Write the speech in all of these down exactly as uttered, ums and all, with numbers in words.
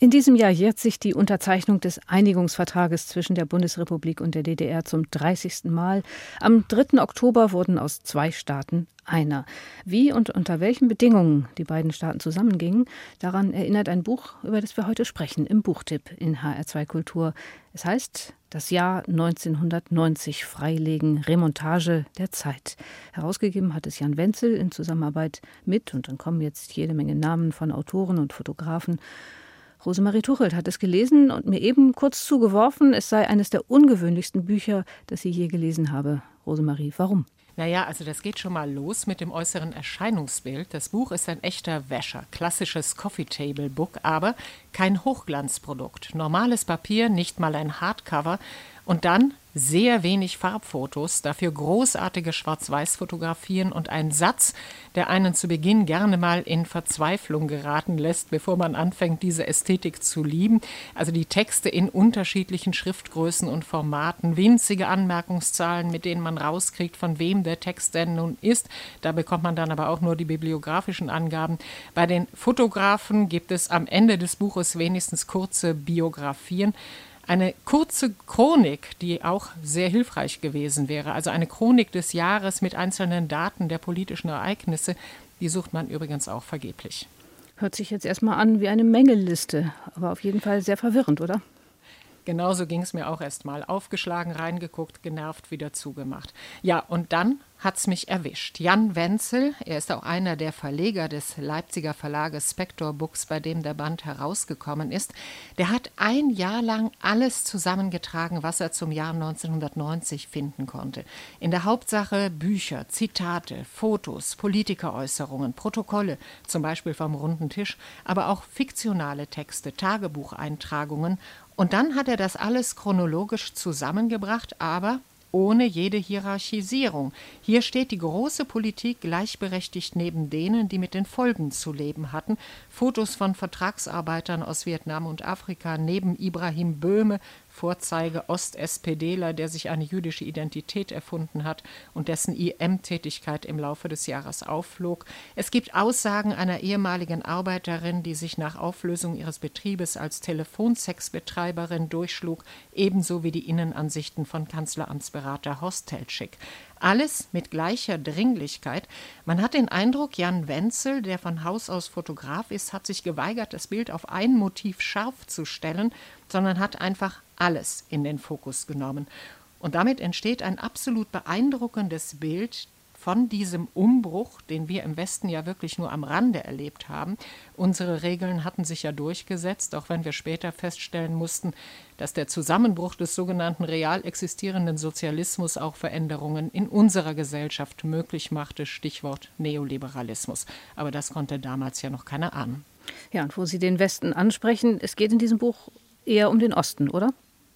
In diesem Jahr jährt sich die Unterzeichnung des Einigungsvertrages zwischen der Bundesrepublik und der D D R zum dreißigsten Mal. Am dritten Oktober wurden aus zwei Staaten einer. Wie und unter welchen Bedingungen die beiden Staaten zusammengingen, daran erinnert ein Buch, über das wir heute sprechen, im Buchtipp in H R zwei Kultur. Es heißt Das Jahr neunzehnhundertneunzig freilegen, Remontage der Zeit. Herausgegeben hat es Jan Wenzel in Zusammenarbeit mit, und dann kommen jetzt jede Menge Namen von Autoren und Fotografen. Rosemarie Tuchelt hat es gelesen und mir eben kurz zugeworfen, es sei eines der ungewöhnlichsten Bücher, das sie je gelesen habe. Rosemarie, warum? Naja, also das geht schon mal los mit dem äußeren Erscheinungsbild. Das Buch ist ein echter Wäscher, klassisches Coffee-Table-Book, aber kein Hochglanzprodukt. Normales Papier, nicht mal ein Hardcover und dann sehr wenig Farbfotos, dafür großartige Schwarz-Weiß-Fotografien und ein Satz, der einen zu Beginn gerne mal in Verzweiflung geraten lässt, bevor man anfängt, diese Ästhetik zu lieben. Also die Texte in unterschiedlichen Schriftgrößen und Formaten, winzige Anmerkungszahlen, mit denen man rauskriegt, von wem der Text denn nun ist. Da bekommt man dann aber auch nur die bibliografischen Angaben. Bei den Fotografen gibt es am Ende des Buches wenigstens kurze Biografien. Eine kurze Chronik, die auch sehr hilfreich gewesen wäre, also eine Chronik des Jahres mit einzelnen Daten der politischen Ereignisse, die sucht man übrigens auch vergeblich. Hört sich jetzt erstmal an wie eine Mängelliste, aber auf jeden Fall sehr verwirrend, oder? Genauso ging es mir auch erst mal. Aufgeschlagen, reingeguckt, genervt, wieder zugemacht. Ja, und dann hat's mich erwischt. Jan Wenzel, er ist auch einer der Verleger des Leipziger Verlages Spector Books, bei dem der Band herausgekommen ist, der hat ein Jahr lang alles zusammengetragen, was er zum Jahr neunzehnhundertneunzig finden konnte. In der Hauptsache Bücher, Zitate, Fotos, Politikeräußerungen, Protokolle, zum Beispiel vom Runden Tisch, aber auch fiktionale Texte, Tagebucheintragungen. Und dann hat er das alles chronologisch zusammengebracht, aber ohne jede Hierarchisierung. Hier steht die große Politik gleichberechtigt neben denen, die mit den Folgen zu leben hatten. Fotos von Vertragsarbeitern aus Vietnam und Afrika neben Ibrahim Böhme, Vorzeige Ost-SPDler, der sich eine jüdische Identität erfunden hat und dessen I M-Tätigkeit im Laufe des Jahres aufflog. Es gibt Aussagen einer ehemaligen Arbeiterin, die sich nach Auflösung ihres Betriebes als Telefonsexbetreiberin durchschlug, ebenso wie die Innenansichten von Kanzleramtsberater Horst Teltschik. Alles mit gleicher Dringlichkeit. Man hat den Eindruck, Jan Wenzel, der von Haus aus Fotograf ist, hat sich geweigert, das Bild auf ein Motiv scharf zu stellen, sondern hat einfach alles in den Fokus genommen. Und damit entsteht ein absolut beeindruckendes Bild von diesem Umbruch, den wir im Westen ja wirklich nur am Rande erlebt haben. Unsere Regeln hatten sich ja durchgesetzt, auch wenn wir später feststellen mussten, dass der Zusammenbruch des sogenannten real existierenden Sozialismus auch Veränderungen in unserer Gesellschaft möglich machte, Stichwort Neoliberalismus. Aber das konnte damals ja noch keiner ahnen. Ja, und wo Sie den Westen ansprechen, es geht in diesem Buch eher um den Osten, oder?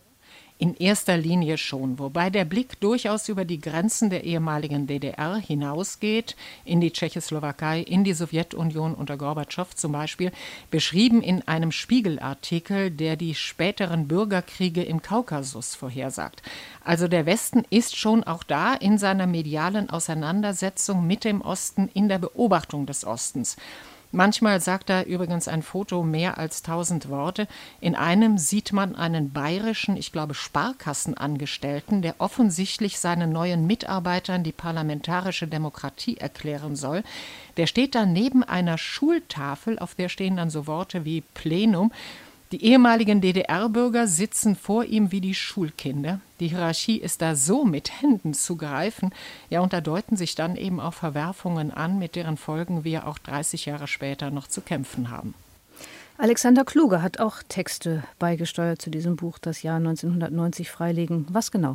In erster Linie schon, wobei der Blick durchaus über die Grenzen der ehemaligen D D R hinausgeht, in die Tschechoslowakei, in die Sowjetunion unter Gorbatschow zum Beispiel, beschrieben in einem Spiegelartikel, der die späteren Bürgerkriege im Kaukasus vorhersagt. Also der Westen ist schon auch da in seiner medialen Auseinandersetzung mit dem Osten, in der Beobachtung des Ostens. Manchmal sagt da übrigens ein Foto mehr als tausend Worte. In einem sieht man einen bayerischen, ich glaube Sparkassenangestellten, der offensichtlich seinen neuen Mitarbeitern die parlamentarische Demokratie erklären soll. Der steht da neben einer Schultafel, auf der stehen dann so Worte wie Plenum. Die ehemaligen D D R-Bürger sitzen vor ihm wie die Schulkinder. Die Hierarchie ist da so mit Händen zu greifen. Ja, und da deuten sich dann eben auch Verwerfungen an, mit deren Folgen wir auch dreißig Jahre später noch zu kämpfen haben. Alexander Kluge hat auch Texte beigesteuert zu diesem Buch, Das Jahr neunzehnhundertneunzig freilegen. Was genau?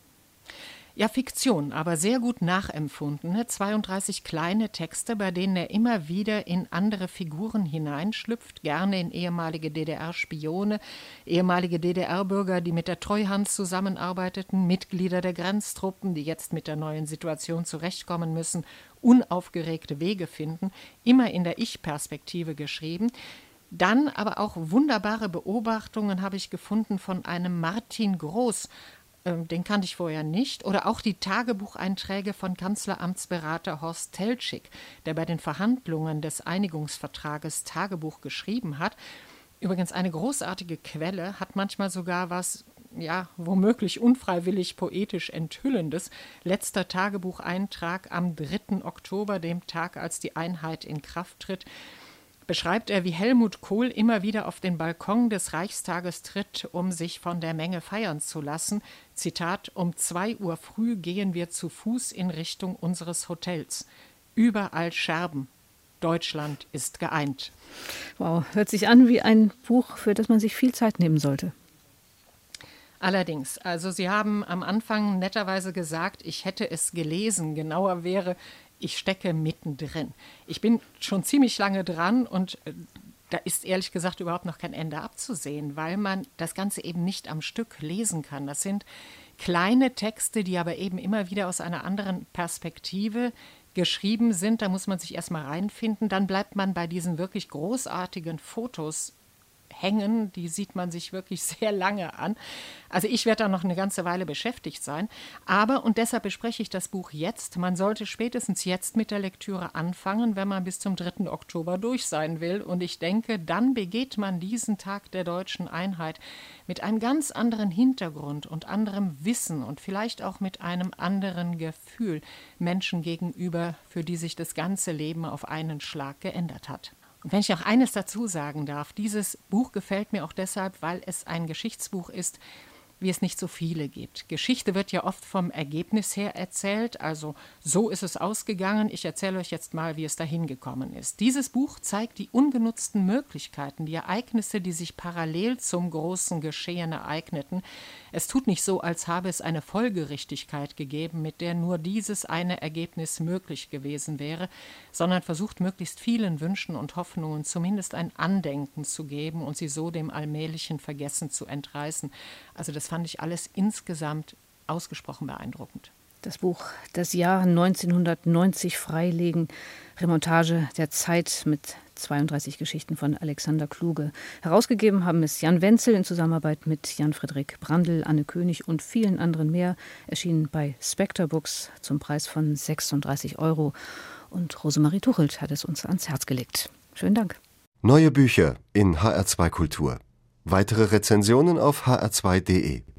Ja, Fiktion, aber sehr gut nachempfundene, zweiunddreißig kleine Texte, bei denen er immer wieder in andere Figuren hineinschlüpft, gerne in ehemalige D D R-Spione, ehemalige D D R-Bürger, die mit der Treuhand zusammenarbeiteten, Mitglieder der Grenztruppen, die jetzt mit der neuen Situation zurechtkommen müssen, unaufgeregte Wege finden, immer in der Ich-Perspektive geschrieben. Dann aber auch wunderbare Beobachtungen habe ich gefunden von einem Martin Groß, den kannte ich vorher nicht, oder auch die Tagebucheinträge von Kanzleramtsberater Horst Teltschik, der bei den Verhandlungen des Einigungsvertrages Tagebuch geschrieben hat. Übrigens eine großartige Quelle, hat manchmal sogar was, ja, womöglich unfreiwillig poetisch Enthüllendes. Letzter Tagebucheintrag am dritten Oktober, dem Tag, als die Einheit in Kraft tritt, beschreibt er, wie Helmut Kohl immer wieder auf den Balkon des Reichstages tritt, um sich von der Menge feiern zu lassen. Zitat: Um zwei Uhr früh gehen wir zu Fuß in Richtung unseres Hotels. Überall Scherben. Deutschland ist geeint. Wow, hört sich an wie ein Buch, für das man sich viel Zeit nehmen sollte. Allerdings, also Sie haben am Anfang netterweise gesagt, ich hätte es gelesen. Genauer wäre, ich stecke mittendrin. Ich bin schon ziemlich lange dran und äh, da ist ehrlich gesagt überhaupt noch kein Ende abzusehen, weil man das Ganze eben nicht am Stück lesen kann. Das sind kleine Texte, die aber eben immer wieder aus einer anderen Perspektive geschrieben sind. Da muss man sich erstmal reinfinden. Dann bleibt man bei diesen wirklich großartigen Fotos hängen. Die sieht man sich wirklich sehr lange an. Also ich werde da noch eine ganze Weile beschäftigt sein. Aber, und deshalb bespreche ich das Buch jetzt, man sollte spätestens jetzt mit der Lektüre anfangen, wenn man bis zum dritten Oktober durch sein will. Und ich denke, dann begeht man diesen Tag der deutschen Einheit mit einem ganz anderen Hintergrund und anderem Wissen und vielleicht auch mit einem anderen Gefühl Menschen gegenüber, für die sich das ganze Leben auf einen Schlag geändert hat. Und wenn ich noch eines dazu sagen darf, dieses Buch gefällt mir auch deshalb, weil es ein Geschichtsbuch ist, wie es nicht so viele gibt. Geschichte wird ja oft vom Ergebnis her erzählt, also so ist es ausgegangen, ich erzähle euch jetzt mal, wie es dahin gekommen ist. Dieses Buch zeigt die ungenutzten Möglichkeiten, die Ereignisse, die sich parallel zum großen Geschehen ereigneten. Es tut nicht so, als habe es eine Folgerichtigkeit gegeben, mit der nur dieses eine Ergebnis möglich gewesen wäre, sondern versucht möglichst vielen Wünschen und Hoffnungen zumindest ein Andenken zu geben und sie so dem allmählichen Vergessen zu entreißen. Also das fand ich alles insgesamt ausgesprochen beeindruckend. Das Buch Das Jahr neunzehnhundertneunzig freilegen, Remontage der Zeit mit zweiunddreißig Geschichten von Alexander Kluge. Herausgegeben haben es Jan Wenzel in Zusammenarbeit mit Jan-Friedrich Brandl, Anne König und vielen anderen mehr. Erschienen bei Spectre Books zum Preis von sechsunddreißig Euro. Und Rosemarie Tuchelt hat es uns ans Herz gelegt. Schönen Dank. Neue Bücher in H R zwei Kultur. Weitere Rezensionen auf h r zwei punkt d e.